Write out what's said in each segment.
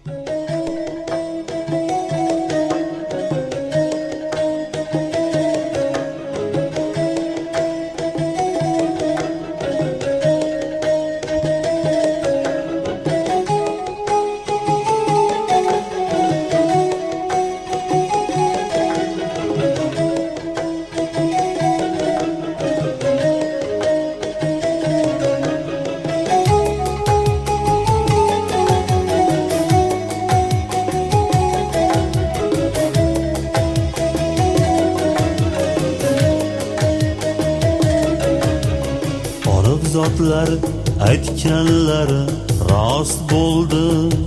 Zotlar aytganlari rost bo'ldi.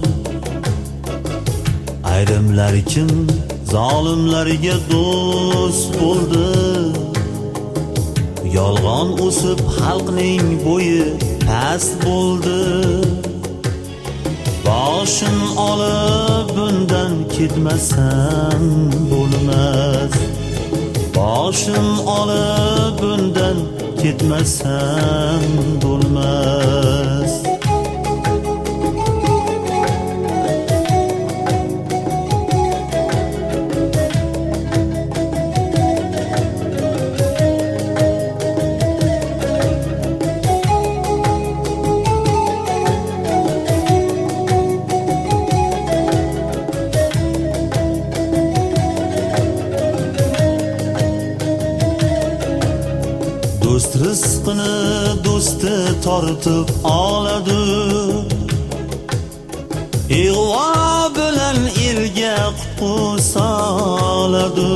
Ayrimlar kim zolimlarga do'st bo'ldi. Yolg'on o'sib xalqning bo'yi past bo'ldi. Boshim olib bundan ketmasam bo'lmas. Boshim olib bundan ketmasam bo'lmas. Do'st rizqini do'sti tortib oladi. Ig'vo bilan elga qutqu soladi.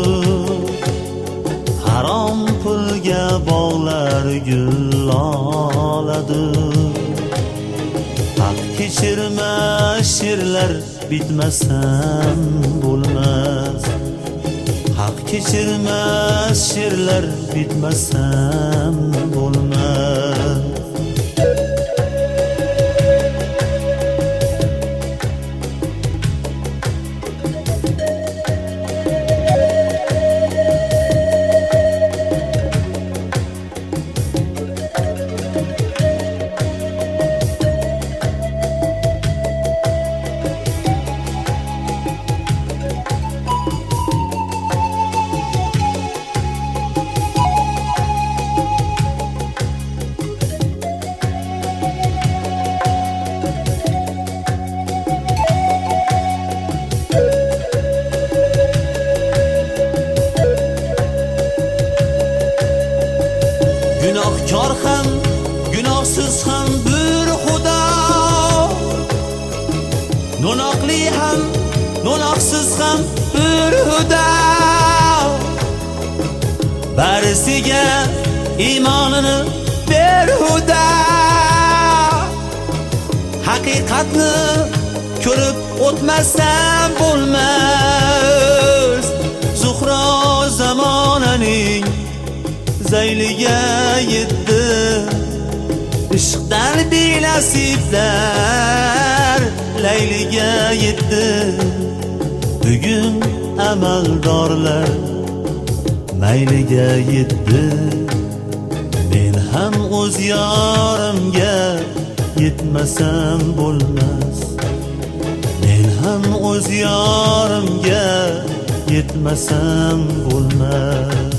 Harom pulga bog'lar gul oladi. Haq kechirmas she'rlar bitmasam bo'lmas. Haq kechirmas she'rlar bitmasam bo'lmas. Gunohkor ham, gunohsiz ham bir Xudo. No'noqli ham, no'noqsiz ham bir Xudo. Barisiga iymonini ber Xudo. Haqiqatni ko'rib o'tmasam bo'lmas. Zuhro zamonaning zayliga yetdi. Ishqdan benasiblar layliga yetdi. Bugun amaldorlar mayliga yetdi. Men ham o'z yorimga yetmasam bo'lmas. Men ham o'z yorimga yetmasam bo'lmas.